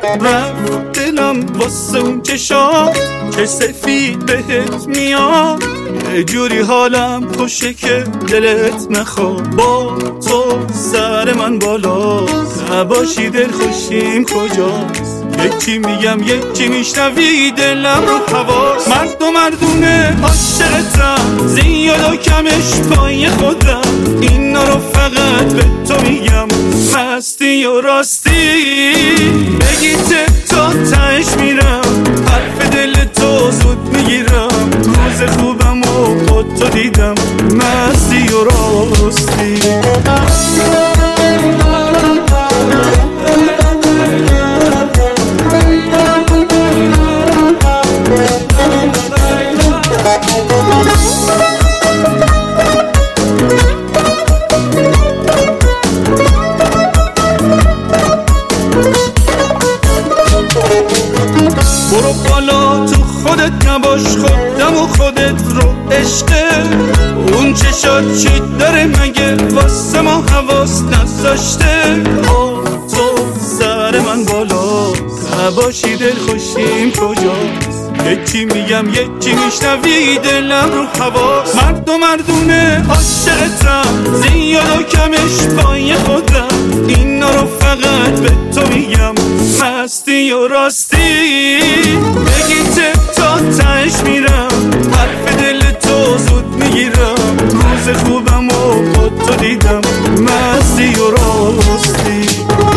رفت دلم واسه اون چشات که سفید بهت میاد. یه جوری حالم خوشه که دلت نخواد. با تو سر من بالا نباشی دل خوشیم کجاست؟ یکی میگم یکی میشنوی دلم رو حواس. مرد و مردونه عاشقتم زیاد و کمش پای خودم. اینا رو فقط به تو میگم مستی و راستی. بگی تا تهش میرم حرف دل تو زود میگیرم. روز خوبم و خود تو دیدم مستی و راستی. برو بالا تو خودت نباش خودم و خودت رو عشقه. اون چشات چی داره مگه واسه ما حواس نذاشته؟ تو سر من بالا نباشی دل خوشیم کجاست؟ یکی میگم یکی میشنوی دلم رو حواس. مرد و مردونه عاشقتم زیاد و کمش پای خودم. اینا رو فقط به تو میگم مستی و راستی. بگی تا تهش میرم حرف دل تو زود میگیرم. روز خوبم و خود تو دیدم مستی و راستی.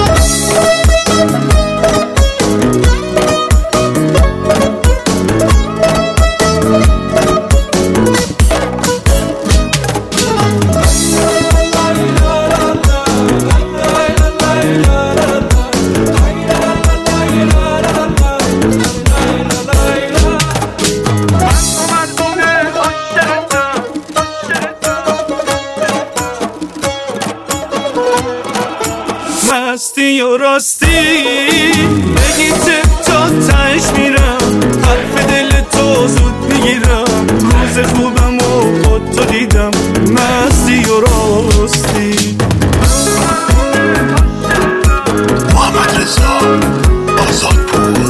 مستی و راستی. بگی تا تهش میرم حرف دل تو زود میگیرم. روز خوبم و خود تو دیدم مستی و راستی. محمد رضا آزادپور.